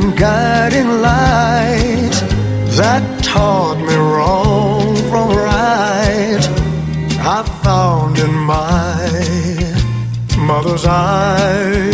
guiding light that taught me wrong from right. I found in my mother's eyes.